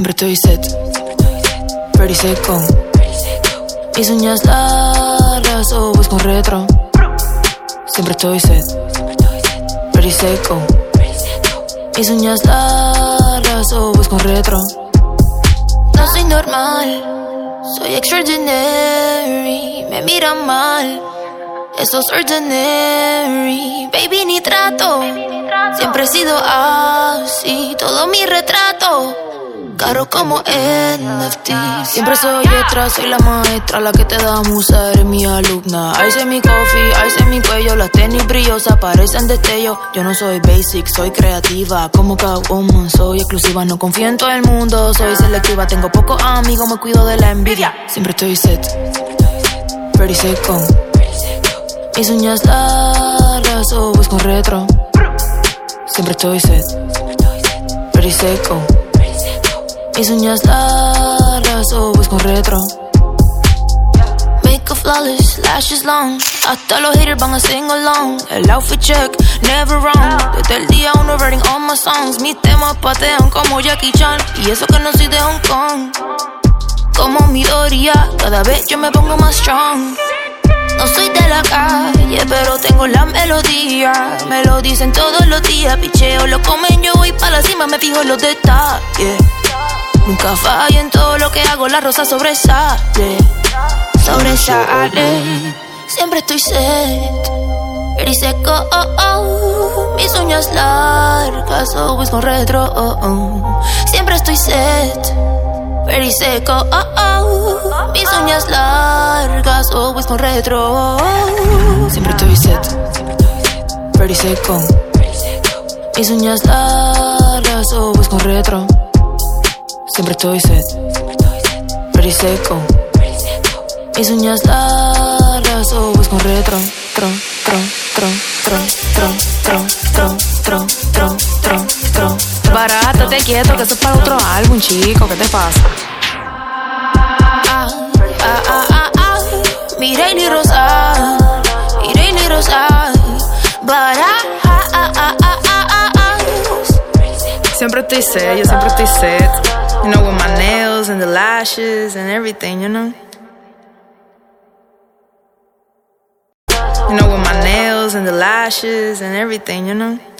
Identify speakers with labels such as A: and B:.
A: Siempre estoy set, pretty seco. Mis uñas largas, ojos con retro. Siempre estoy set, pretty seco. Mis uñas largas, ojos con retro. No soy normal, soy extraordinary. Me miran mal, eso es ordinary. Baby, ni trato, siempre he sido así. Todo mi retrato, caro como NFT. Siempre soy extra, soy la maestra, la que te da musa, eres mi alumna. Ice en mi coffee, ice en mi cuello, las tenis brillosas parecen destello. Yo no soy basic, soy creativa, como Catwoman, soy exclusiva. No confío en todo el mundo, soy selectiva. Tengo pocos amigos, me cuido de la envidia. Siempre estoy set, pretty seco. Mis uñas largas, ojos con retro. Siempre estoy set, pretty seco. Mis uñas largas, ojos con retro. Makeup flawless, lashes long. Hasta los haters van a sing along. El outfit check, never wrong. Desde el día uno writing all my songs. Mis temas patean como Jackie Chan. Y eso que no soy de Hong Kong. Como mi Doria, cada vez yo me pongo más strong. No soy de la calle, pero tengo la melodía. Me lo dicen todos los días. Picheo, lo comen, yo voy pa' la cima. Me fijo en los detalles. Nunca fallo en todo lo que hago, la rosa sobresale. Sobresale. Siempre estoy set, pretty seco, mis uñas largas, ojos con retro, Siempre estoy set, pretty seco, mis uñas largas, ojos con retro. Siempre estoy set, pretty seco. Mis uñas largas, ojos con retro. Siempre estoy set, pretty seco. Mis uñas largas, ojos con retro. Barata, te quieto, que eso es para otro álbum, chico. ¿Qué te pasa? Mireille Rosa, Mireille Rosa.
B: Siempre estoy set, yo siempre estoy set. You know, with my nails and the lashes and everything, you know? You know, with my nails and the lashes and everything, you know?